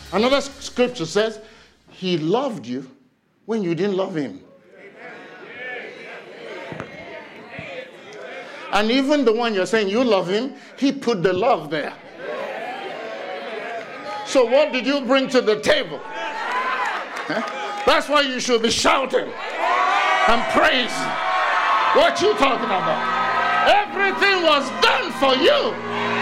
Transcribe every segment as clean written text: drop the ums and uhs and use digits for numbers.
Another scripture says, he loved you when you didn't love him. And even the one you're saying you love him, he put the love there. So what did you bring to the table? Huh? That's why you should be shouting and praising. What you talking about? Everything was done for you.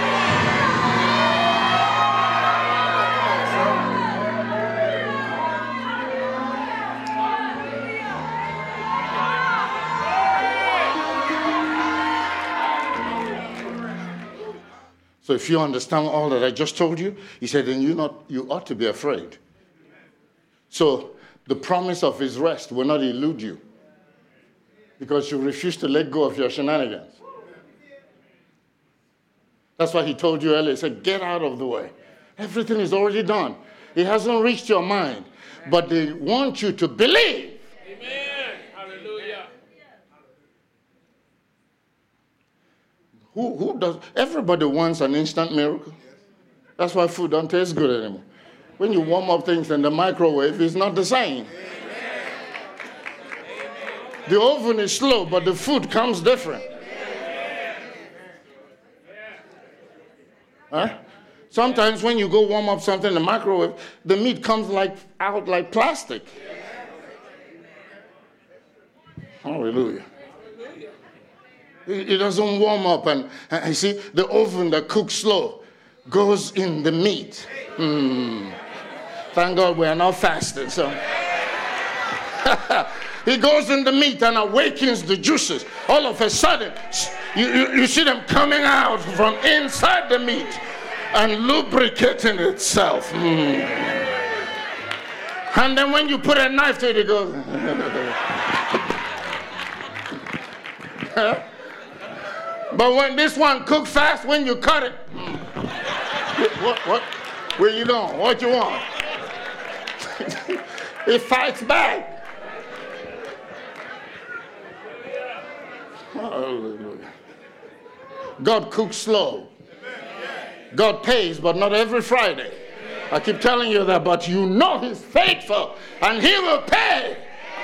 So if you understand all that I just told you, he said, then you ought to be afraid. So the promise of his rest will not elude you because you refuse to let go of your shenanigans. That's why he told you earlier. He said, get out of the way. Everything is already done. It hasn't reached your mind, but they want you to believe. Amen. Hallelujah. Who does? Everybody wants an instant miracle. That's why food don't taste good anymore. When you warm up things in the microwave, it's not the same. The oven is slow, but the food comes different. Huh? Sometimes when you go warm up something in the microwave, the meat comes out like plastic. Hallelujah. It doesn't warm up, and you see, the oven that cooks slow goes in the meat. Thank God we are not fasting, so. It goes in the meat and awakens the juices. All of a sudden, you see them coming out from inside the meat and lubricating itself. And then when you put a knife to it, it goes. But when this one cooks fast, when you cut it, what? Where you going? What you want? It fights back. Hallelujah. God cooks slow. God pays, but not every Friday. I keep telling you that, but you know he's faithful and he will pay.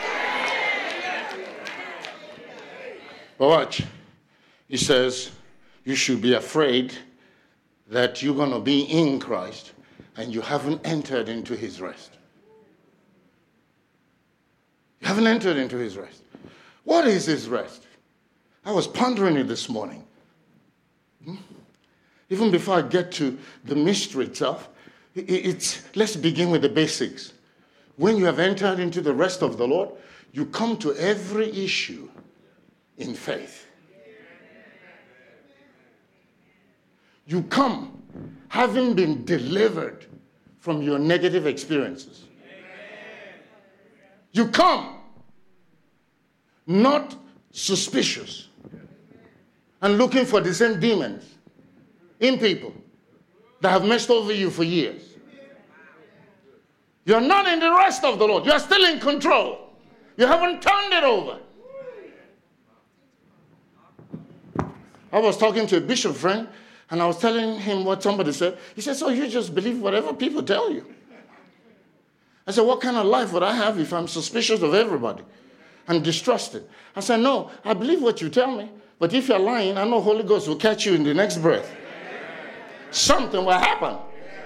But watch. He says, you should be afraid that you're going to be in Christ and you haven't entered into his rest. You haven't entered into his rest. What is his rest? I was pondering it this morning. Even before I get to the mystery itself, let's begin with the basics. When you have entered into the rest of the Lord, you come to every issue in faith. You come having been delivered from your negative experiences. You come not suspicious and looking for the same demons in people that have messed over you for years. You're not in the rest of the Lord. You're still in control. You haven't turned it over. I was talking to a bishop friend, and I was telling him what somebody said. He said, so you just believe whatever people tell you? I said, what kind of life would I have if I'm suspicious of everybody and distrusted? I said, no, I believe what you tell me. But if you're lying, I know Holy Ghost will catch you in the next breath. Something will happen.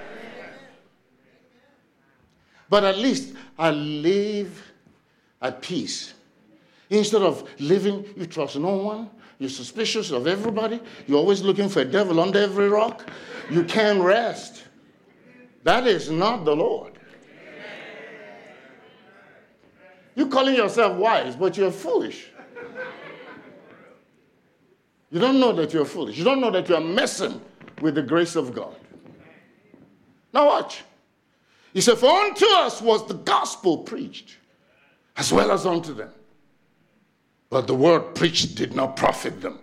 But at least I live at peace. Instead of living, you trust no one. You're suspicious of everybody. You're always looking for a devil under every rock. You can't rest. That is not the Lord. You're calling yourself wise, but you're foolish. You don't know that you're foolish. You don't know that you're messing with the grace of God. Now watch. He said, for unto us was the gospel preached, as well as unto them. But the word preached did not profit them.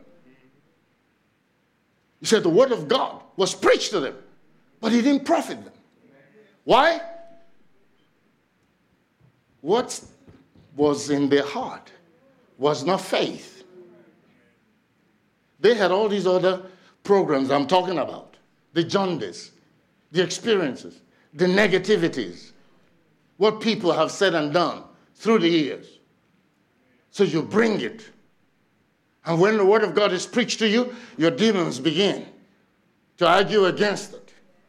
He said the word of God was preached to them, but it didn't profit them. Why? What was in their heart was not faith. They had all these other programs I'm talking about. The jaundice, the experiences. the negativities, what people have said and done through the years. So you bring it. And when the word of God is preached to you, your demons begin to argue against it.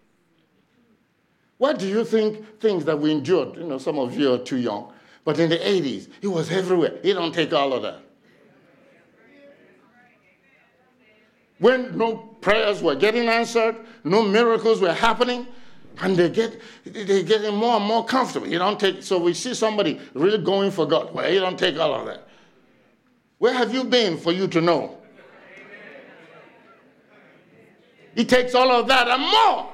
What do you think things that we endured? Some of you are too young. But in the 80s, it was everywhere. It don't take all of that. When no prayers were getting answered, no miracles were happening, and they're getting more and more comfortable. So we see somebody really going for God. Well, you don't take all of that. Where have you been for you to know? He takes all of that and more.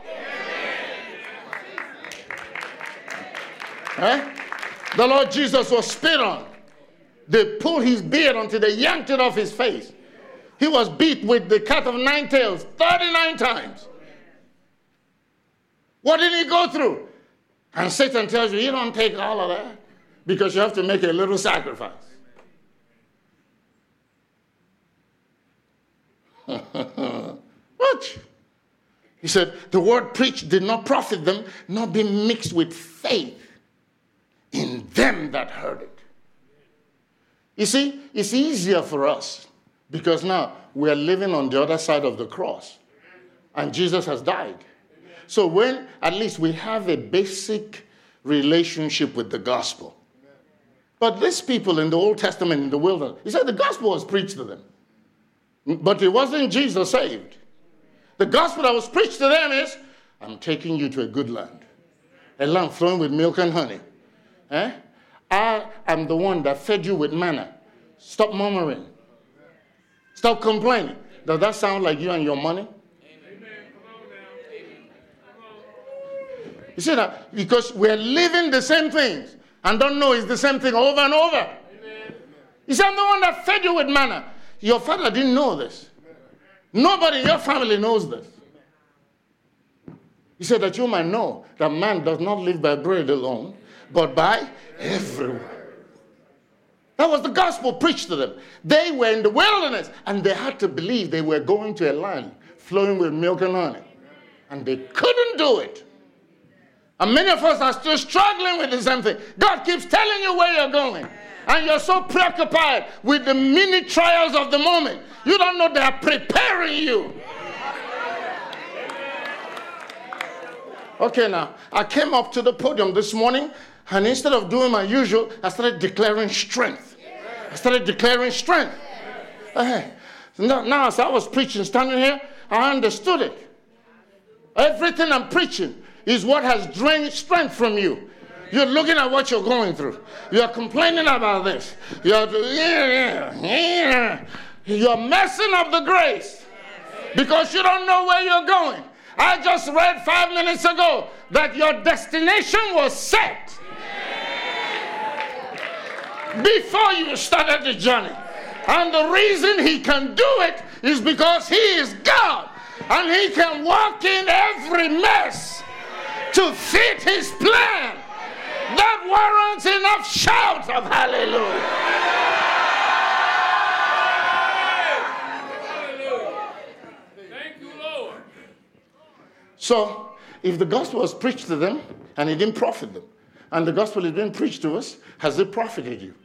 The Lord Jesus was spit on. They pulled his beard until they yanked it off his face. He was beat with the cat of nine tails 39 times. What did he go through? And Satan tells you don't take all of that because you have to make a little sacrifice. What? He said, the word preached did not profit them, nor be mixed with faith in them that heard it. You see, it's easier for us because now we are living on the other side of the cross and Jesus has died. So when at least we have a basic relationship with the gospel. But these people in the Old Testament in the wilderness, he said the gospel was preached to them. But it wasn't Jesus saved. The gospel that was preached to them is, I'm taking you to a good land. A land flowing with milk and honey. I am the one that fed you with manna. Stop murmuring. Stop complaining. Does that sound like you and your money? You see that? Because we're living the same things and don't know it's the same thing over and over. He said, I'm the one that fed you with manna. Your father didn't know this. Nobody in your family knows this. He said that you might know that man does not live by bread alone, but by every word. That was the gospel preached to them. They were in the wilderness, and they had to believe they were going to a land flowing with milk and honey. And they couldn't do it. And many of us are still struggling with the same thing. God keeps telling you where you're going. And you're so preoccupied with the mini trials of the moment. You don't know they are preparing you. Okay, now, I came up to the podium this morning, and instead of doing my usual, I started declaring strength. Now, as I was preaching, standing here, I understood it. Everything I'm preaching is what has drained strength from you. You're looking at what you're going through. You're complaining about this. You're messing up the grace because you don't know where you're going. I just read 5 minutes ago that your destination was set before you started the journey. And the reason he can do it is because he is God. And he can walk in every mess to fit his plan. That warrants enough shouts of hallelujah. Thank you, Lord. So, if the gospel was preached to them and it didn't profit them, and the gospel is being preached to us, has it profited you?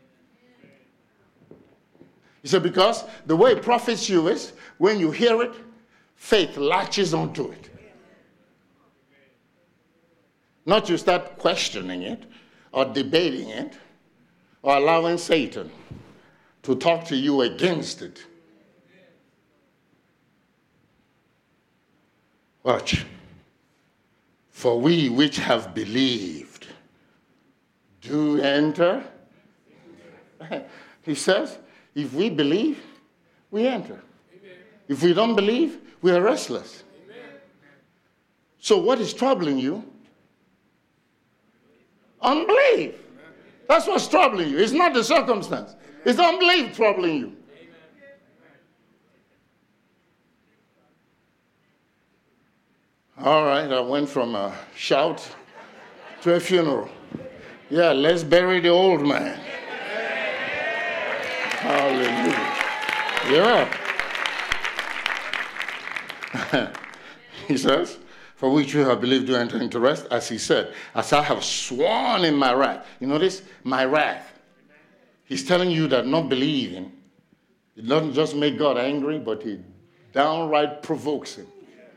He said, because the way it profits you is when you hear it, faith latches onto it. Not you start questioning it or debating it or allowing Satan to talk to you against it. Watch. For we which have believed do enter. He says, if we believe, we enter. Amen. If we don't believe, we are restless. Amen. So what is troubling you? Unbelief. That's what's troubling you. It's not the circumstance. It's unbelief troubling you. All right, I went from a shout to a funeral. Yeah, let's bury the old man. Hallelujah. Yeah. He says, for which we have believed to enter into rest, as he said, as I have sworn in my wrath. You notice? My wrath. He's telling you that not believing, it doesn't just make God angry, but it downright provokes him.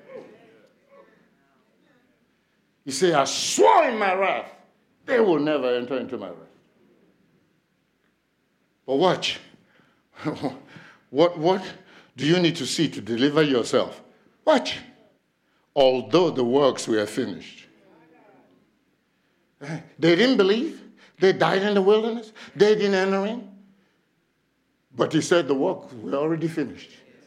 He said, I swore in my wrath, they will never enter into my rest. But watch. What do you need to see to deliver yourself? Watch. Although the works were finished. They didn't believe. They died in the wilderness. They didn't enter in. But he said the work were already finished.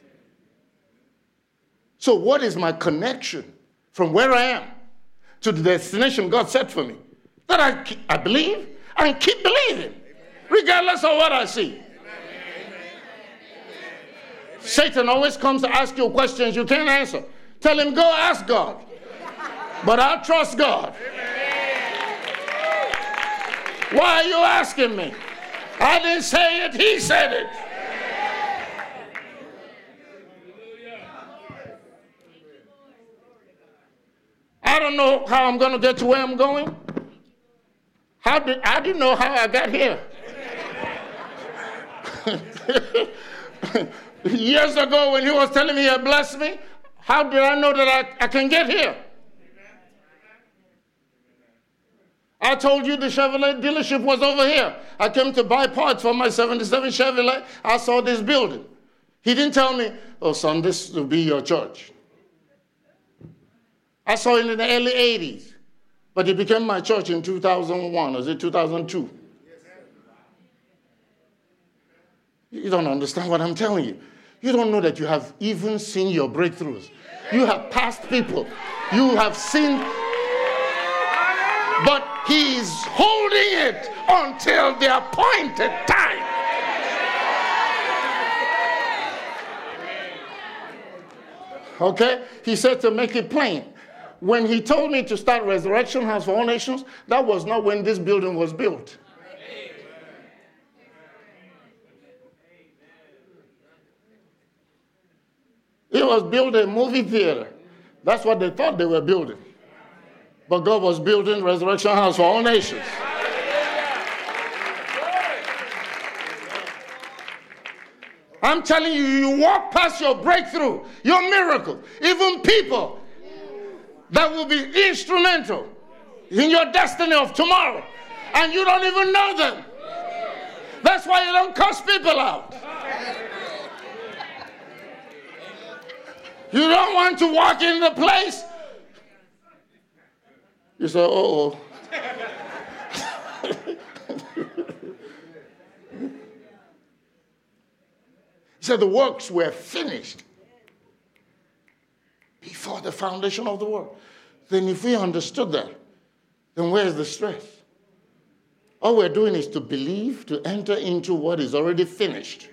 So what is my connection from where I am to the destination God set for me? That I believe and keep believing, regardless of what I see. Satan always comes to ask you questions you can't answer. Tell him, go ask God. But I trust God. Why are you asking me? I didn't say it, he said it. I don't know how I'm going to get to where I'm going. I didn't know how I got here. Years ago when he was telling me he had blessed me, how did I know that I can get here? I told you the Chevrolet dealership was over here. I came to buy parts for my 77 Chevrolet. I saw this building. He didn't tell me, oh, son, this will be your church. I saw it in the early 80s. But it became my church in 2001. Or is it 2002? You don't understand what I'm telling you. You don't know that you have even seen your breakthroughs. You have passed people. You have seen. But he's holding it until the appointed time. Okay? He said to make it plain. When he told me to start Resurrection House for All Nations, that was not when this building was built. It was built a movie theater. That's what they thought they were building. But God was building Resurrection House for All Nations. I'm telling you, you walk past your breakthrough, your miracle, even people that will be instrumental in your destiny of tomorrow, and you don't even know them. That's why you don't cuss people out. You don't want to walk in the place. You say, uh-oh. He said the works were finished before the foundation of the world. Then if we understood that, then where's the stress? All we're doing is to believe, to enter into what is already finished.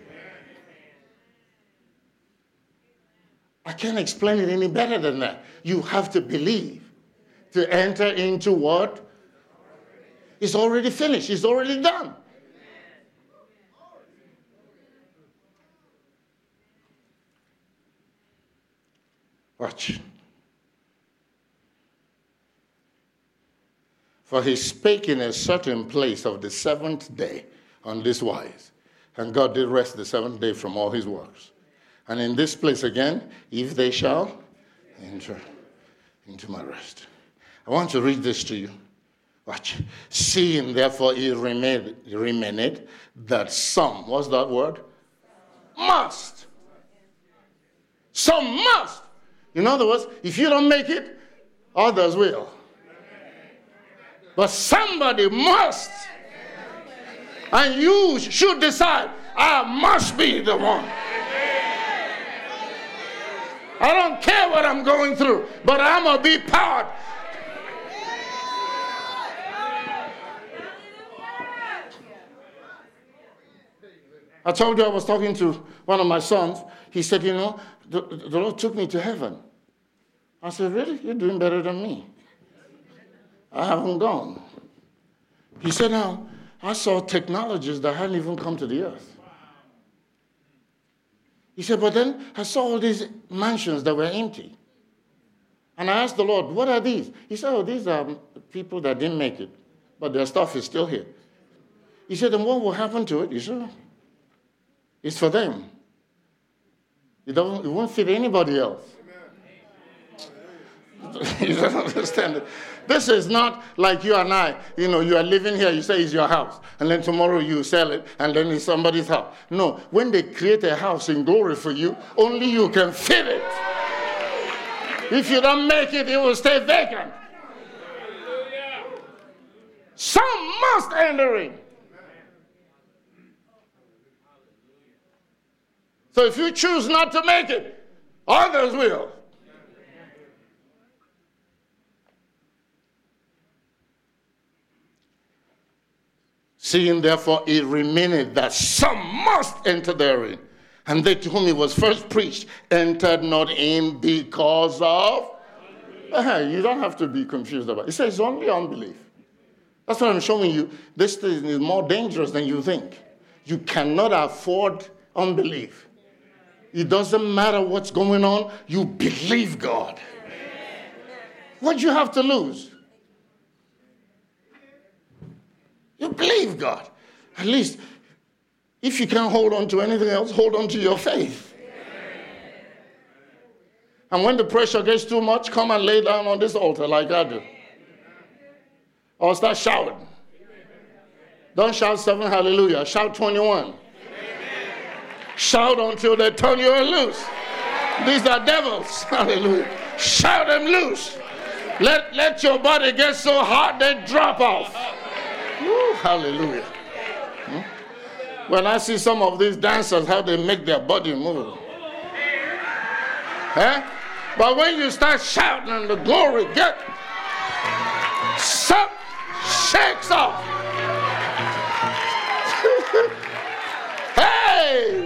I can't explain it any better than that. You have to believe to enter into what is already finished. It's already done. Watch. For he spake in a certain place of the seventh day on this wise. And God did rest the seventh day from all his works. And in this place again, if they shall enter into my rest. I want to read this to you. Watch. Seeing therefore it remained that some, what's that word? Must. Some must. In other words, if you don't make it, others will. But somebody must. And you should decide, I must be the one. I don't care what I'm going through, but I'm going to be part. I told you I was talking to one of my sons. He said, you know, the Lord took me to heaven. I said, really? You're doing better than me. I haven't gone. He said, now, I saw technologies that hadn't even come to the earth. He said, but then I saw all these mansions that were empty. And I asked the Lord, what are these? He said, oh, these are people that didn't make it, but their stuff is still here. He said, and what will happen to it? He said, it's for them. It won't fit anybody else. You don't understand it. This is not like you and I. You are living here, you say it's your house, and then tomorrow you sell it, and then it's somebody's house. No, when they create a house in glory for you, only you can fit it. If you don't make it, it will stay vacant. Some must enter in. So if you choose not to make it, others will. Seeing therefore it remaineth that some must enter therein. And they to whom it was first preached entered not in because of... You don't have to be confused about it. It says only unbelief. That's what I'm showing you. This thing is more dangerous than you think. You cannot afford unbelief. It doesn't matter what's going on. You believe God. What do you have to lose? You believe God. At least, if you can't hold on to anything else, hold on to your faith. And when the pressure gets too much, come and lay down on this altar like I do. Or start shouting. Don't shout 7 hallelujah. Shout 21. Shout until they turn you loose. These are devils. Hallelujah. Shout them loose. Let your body get so hot they drop off. Woo, hallelujah. When I see some of these dancers, how they make their body move. But when you start shouting and the glory shakes off. Hey!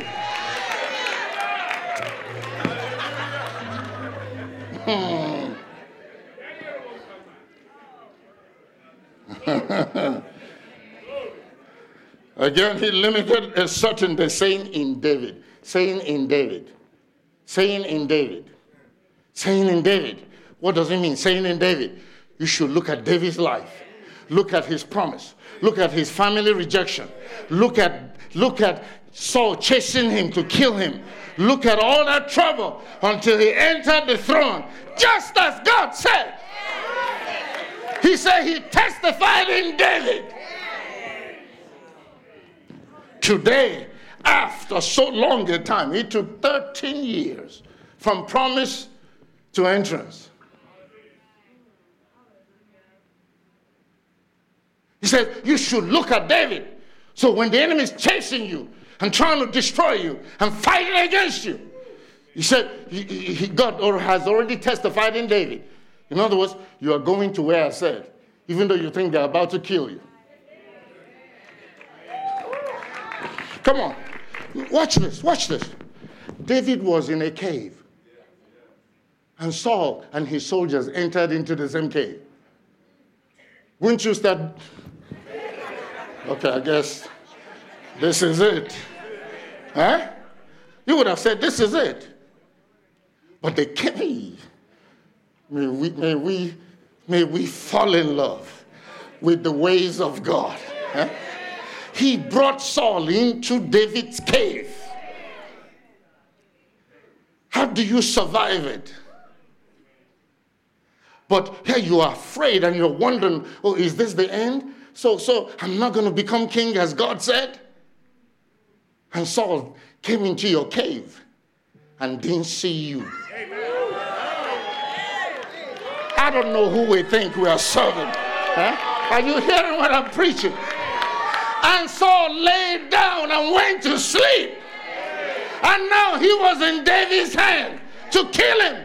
Again, he limited a certain day, saying in David. What does it mean, saying in David? You should look at David's life. Look at his promise. Look at his family rejection. Look at Saul chasing him to kill him. Look at all that trouble until he entered the throne, just as God said. He said he testified in David. Today, after so long a time, it took 13 years from promise to entrance. He said, you should look at David. So when the enemy is chasing you and trying to destroy you and fighting against you, he said, God has already testified in David. In other words, you are going to where I said, even though you think they're about to kill you. Come on. Watch this. David was in a cave. And Saul and his soldiers entered into the same cave. Wouldn't you start? Okay, I guess this is it. Huh? You would have said, this is it. But they came. May we fall in love with the ways of God. Huh? He brought Saul into David's cave. How do you survive it? But here you are afraid and you're wondering, oh, is this the end? So I'm not going to become king as God said? And Saul came into your cave and didn't see you. I don't know who we think we are serving. Huh? Are you hearing what I'm preaching? And Saul laid down and went to sleep. And now he was in David's hand to kill him.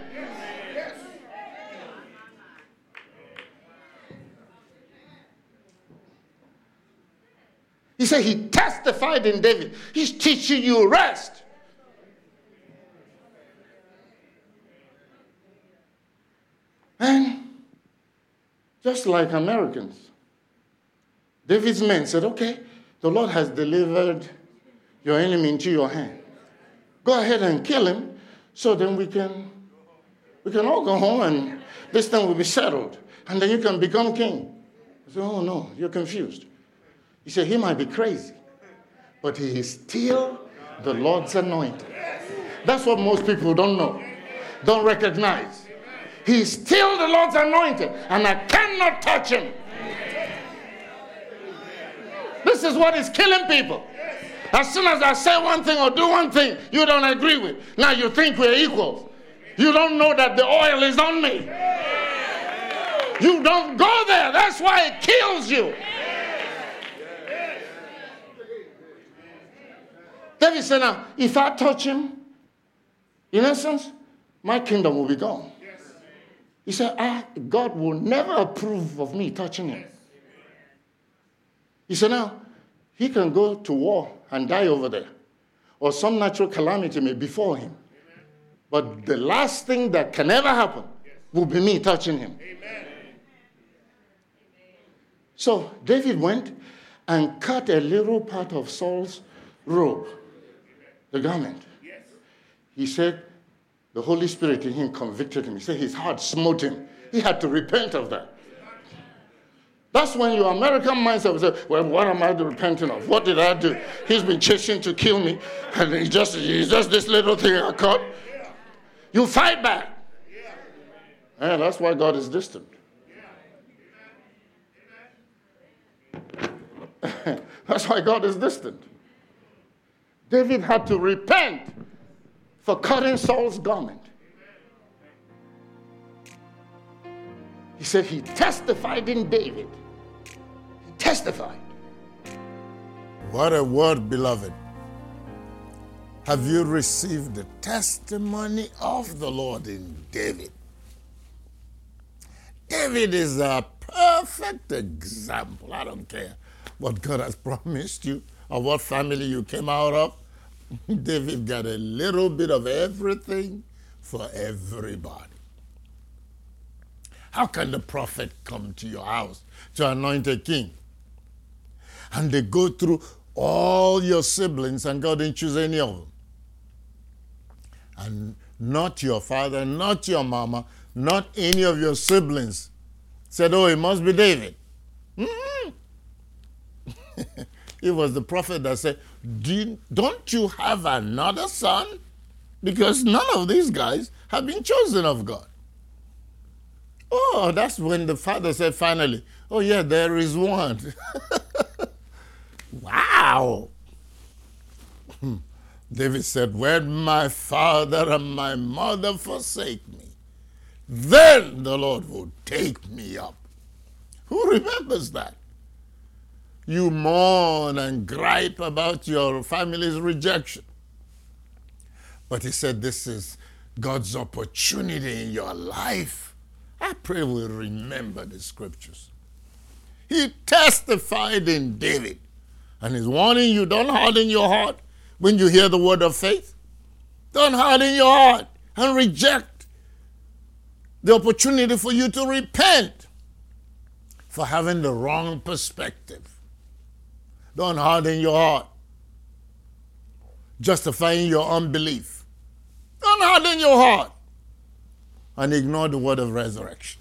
He said he testified in David. He's teaching you rest. And just like Americans, David's men said, okay, the Lord has delivered your enemy into your hand. Go ahead and kill him so then we can We can all go home and this thing will be settled. And then you can become king. I said, oh no, you're confused. He said, he might be crazy, but he is still the Lord's anointed. That's what most people don't know, don't recognize. He's still the Lord's anointed, and I cannot touch him. This is what is killing people. As soon as I say one thing or do one thing you don't agree with, now you think we're equals. You don't know that the oil is on me. You don't go there. That's why it kills you. David said, now, if I touch him, in essence, my kingdom will be gone. He said, God will never approve of me touching him. He said, now, he can go to war and die over there. Or some natural calamity may befall him. But the last thing that can ever happen will be me touching him. So David went and cut a little part of Saul's robe, the garment. He said the Holy Spirit in him convicted him. He said his heart smote him. He had to repent of that. That's when your American mindset will say, well, what am I repenting of? What did I do? He's been chasing to kill me, and it's just this little thing I caught. You fight back. And that's why God is distant. That's why God is distant. David had to repent for cutting Saul's garment. He said he testified in David. He testified. What a word, beloved. Have you received the testimony of the Lord in David? David is a perfect example. I don't care what God has promised you or what family you came out of. David got a little bit of everything for everybody. How can the prophet come to your house to anoint a king? And they go through all your siblings and God didn't choose any of them. And not your father, not your mama, not any of your siblings said, oh, it must be David. Mm-hmm. It was the prophet that said, don't you have another son? Because none of these guys have been chosen of God. Oh, that's when the father said finally, oh yeah, there is one. Wow. David said, when my father and my mother forsake me, then the Lord will take me up. Who remembers that? You mourn and gripe about your family's rejection. But he said, this is God's opportunity in your life. I pray we'll remember the scriptures. He testified in David. And he's warning you, don't harden your heart when you hear the word of faith. Don't harden your heart and reject the opportunity for you to repent for having the wrong perspective. Don't harden your heart, justifying your unbelief. Don't harden your heart and ignore the word of resurrection.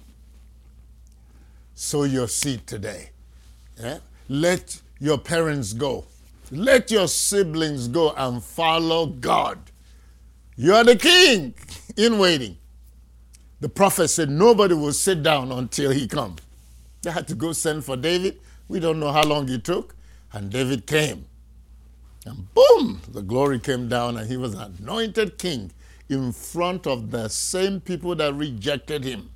Sow your seed today. Yeah? Let your parents go. Let your siblings go and follow God. You are the king in waiting. The prophet said nobody will sit down until he comes. They had to go send for David. We don't know how long it took. And David came. And boom, the glory came down and he was anointed king in front of the same people that rejected him.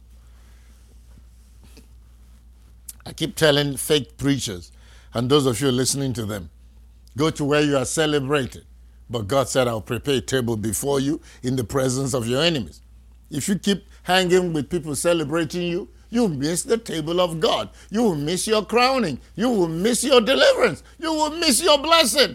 I keep telling fake preachers, and those of you listening to them, go to where you are celebrated. But God said, I'll prepare a table before you in the presence of your enemies. If you keep hanging with people celebrating you, you miss the table of God. You will miss your crowning. You will miss your deliverance. You will miss your blessing.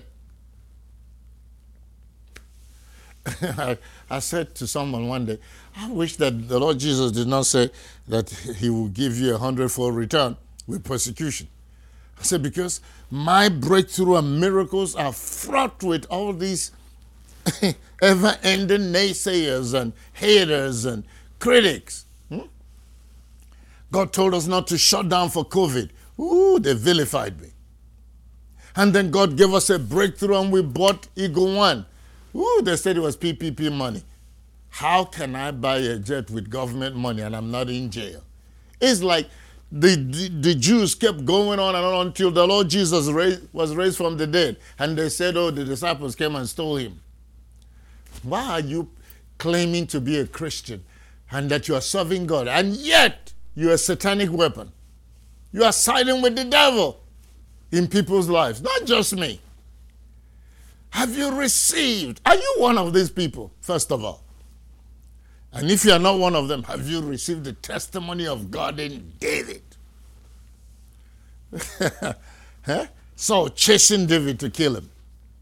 I said to someone one day, I wish that the Lord Jesus did not say that he will give you 100-fold return with persecution. I said, because my breakthrough and miracles are fraught with all these ever-ending naysayers and haters and critics. God told us not to shut down for COVID. Ooh, they vilified me. And then God gave us a breakthrough and we bought Eagle One. Ooh, they said it was PPP money. How can I buy a jet with government money and I'm not in jail? It's like the Jews kept going on and on until the Lord Jesus was raised from the dead. And they said, oh, the disciples came and stole him. Why are you claiming to be a Christian and that you are serving God, and yet you're a satanic weapon? You are siding with the devil in people's lives, not just me. Have you received? Are you one of these people, first of all? And if you are not one of them, have you received the testimony of God in David? Saul chasing David to kill him.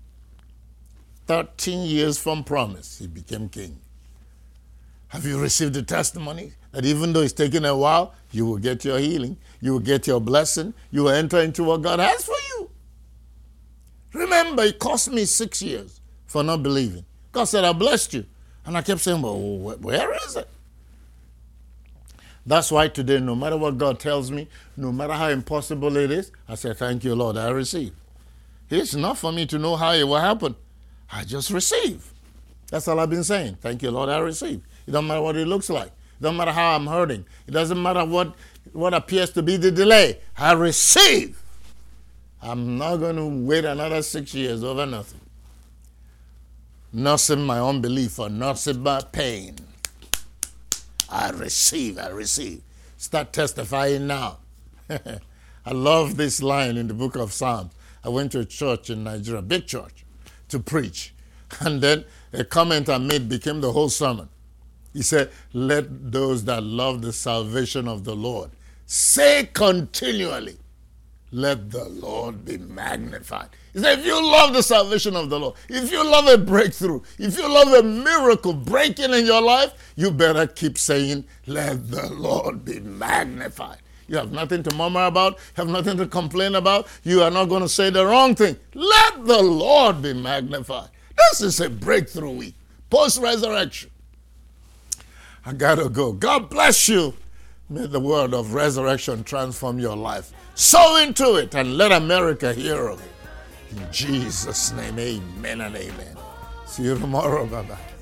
13 years from promise, he became king. Have you received the testimony that even though it's taken a while, you will get your healing, you will get your blessing, you will enter into what God has for you? Remember, it cost me 6 years for not believing. God said, I blessed you. And I kept saying, well, where is it? That's why today, no matter what God tells me, no matter how impossible it is, I say, thank you, Lord, I receive. It's not for me to know how it will happen. I just receive. That's all I've been saying. Thank you, Lord, I receive. It doesn't matter what it looks like. It doesn't matter how I'm hurting. It doesn't matter what appears to be the delay. I receive. I'm not going to wait another 6 years over nothing. Nursing my unbelief or nursing my pain. I receive. Start testifying now. I love this line in the book of Psalms. I went to a church in Nigeria, big church, to preach. And then a comment I made became the whole sermon. He said, let those that love the salvation of the Lord say continually, let the Lord be magnified. He said, if you love the salvation of the Lord, if you love a breakthrough, if you love a miracle breaking in your life, you better keep saying, let the Lord be magnified. You have nothing to murmur about, have nothing to complain about. You are not going to say the wrong thing. Let the Lord be magnified. This is a breakthrough week, post-resurrection. I got to go. God bless you. May the word of resurrection transform your life. Sow into it and let America hear of it. In Jesus' name, amen and amen. See you tomorrow. Bye-bye.